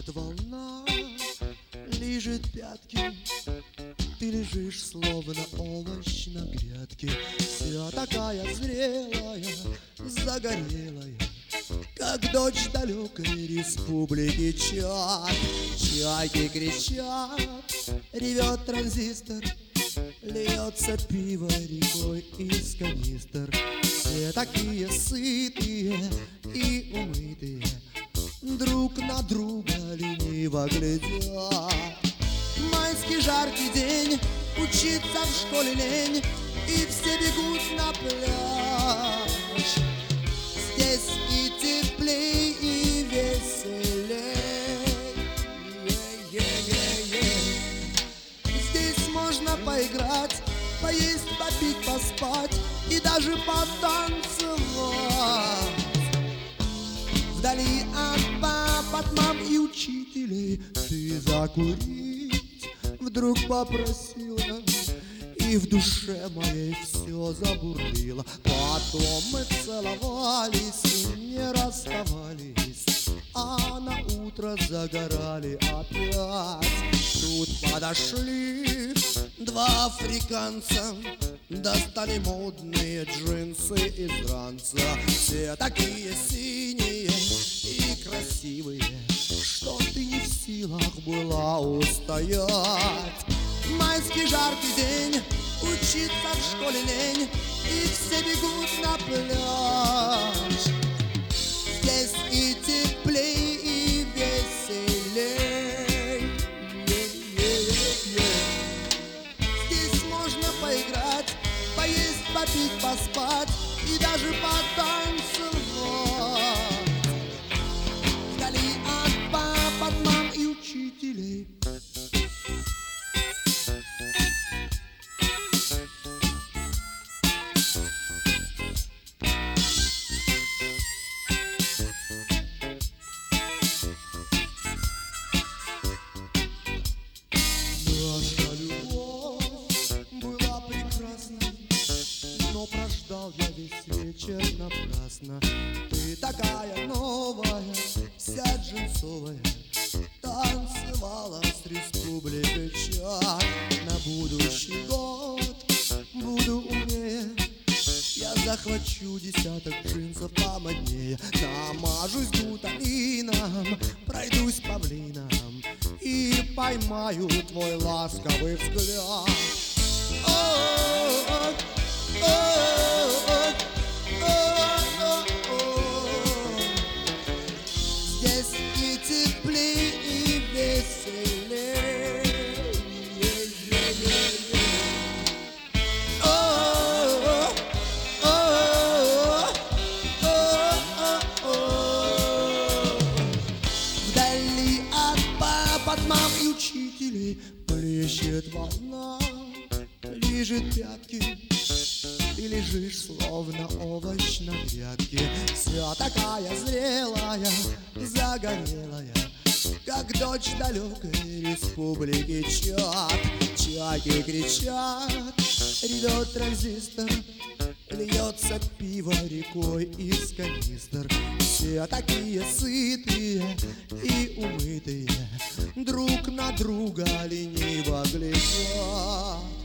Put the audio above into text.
Плещет волна, лижет пятки, ты лежишь, словно овощ на грядке. Вся такая зрелая, загорелая, как дочь далекой республики Чад. Чайки кричат, ревет транзистор, льется пиво рекой из канистр. Все такие сытые и умытые, друг на друга лениво глядят. Майский жаркий день, учиться в школе лень, и все бегут на пляж. Здесь и теплей, и веселей. Здесь можно поиграть, поесть, попить, поспать и даже потанцевать. Вдали от пап, от мам и учителей ты закурить вдруг попросила, и в душе моей все забурлило. Потом мы целовались и не расставались, а на утро загорали опять. Тут подошли два африканца, достали модные джинсы из ранца. Все такие синие и красивые, что ты не в силах была устоять. Майский жаркий день, учиться в школе лень, и все бегут на пляж. Здесь и теплей, и веселей. Здесь можно поиграть, поесть, попить, поспать и даже потанцевать. Вдали от пап, от мам и учителей. Наша любовь была прекрасна, но прождал я весь вечер напрасно. Ты такая новая, вся джинсовая, танцевала с республикой Чад. На будущий год буду умнее, я захвачу десяток джинсов помоднее. Намажусь гуталином, пройдусь павлином и поймаю твой ласковый взгляд. Здесь и теплей, и веселей. Вдали от пап, от мам и учителей плещет волна, лижет пятки, ты лежишь, словно овощ на грядке. Вся такая зрелая, загорелая, как дочь далекой республики Чад. Чайки кричат, ревет транзистор, льется пиво рекой из канистр. Все такие сытые и умытые, друг на друга лениво глядят.